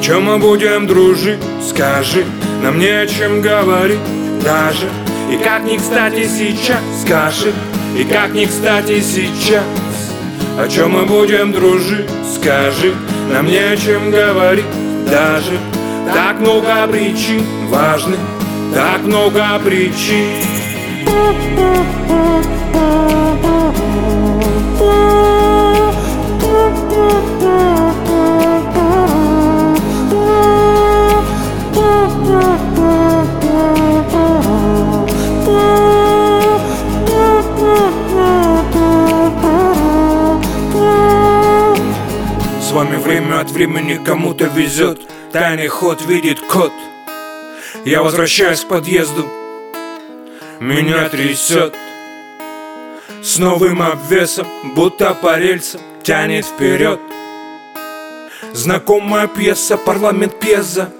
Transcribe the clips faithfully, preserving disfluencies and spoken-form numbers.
чем мы будем дружить? Скажи, нам не о чем говорить даже. И как ни кстати сейчас, скажи, и как ни кстати сейчас. О чем мы будем дружить? Скажи, нам не о чем говорить даже. Так много причин важных, так много причин. С вами время от времени кому-то везет, тайный ход видит кот. Я возвращаюсь к подъезду, меня трясет. С новым обвесом, будто по рельсам, тянет вперед. Знакомая пьеса, парламент Пьеза,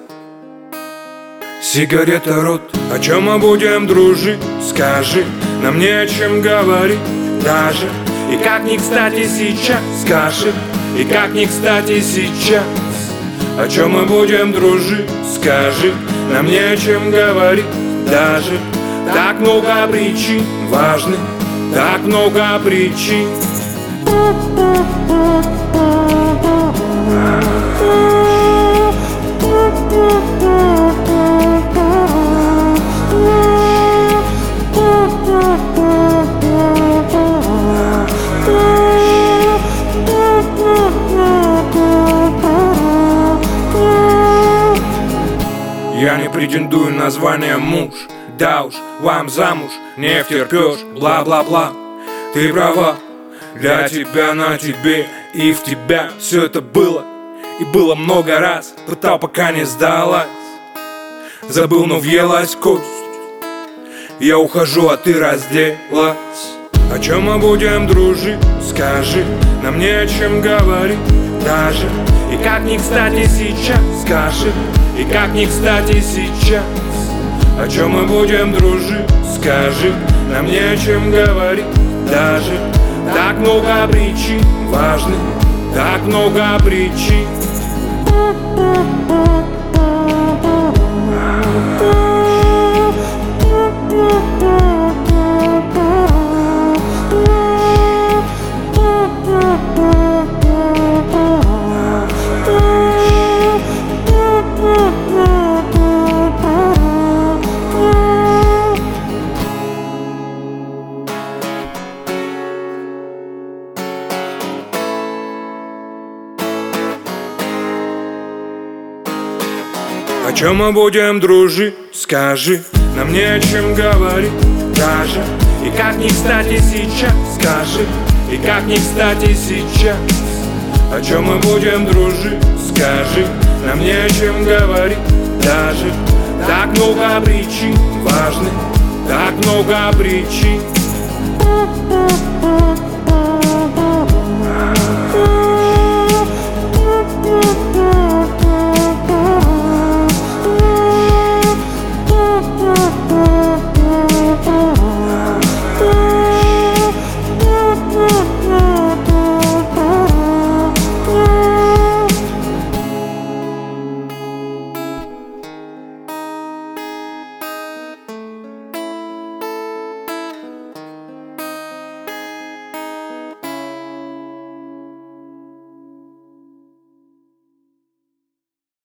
сигарета рот. О чем мы будем дружить? Скажи, нам не о чем говорить даже. И как ни кстати сейчас, скажи, и как ни кстати сейчас. О чем мы будем дружить? Скажи, нам не о чем говорить даже. Так много причин важных, так много причин. Я не претендую на звание муж, да уж, вам замуж не втерпешь, бла-бла-бла. Ты права, для тебя на тебе и в тебя все это было. И было много раз, пытал, пока не сдалась. Забыл, но въелась кость. Я ухожу, а ты разделась. О чем мы будем дружить? Скажи, нам не о чем говорить даже. И как ни кстати сейчас, скажи, и как ни кстати сейчас. О чем мы будем дружить? Скажи, нам не о чем говорить даже. Так много причин важных, так много причин. О чем мы будем дружить? Скажи, нам не о чем говорить даже. И как ни кстати сейчас, скажи, и как ни кстати сейчас. О чем мы будем дружить? Скажи, нам не о чем говорить даже. Так много причин важных, так много причин.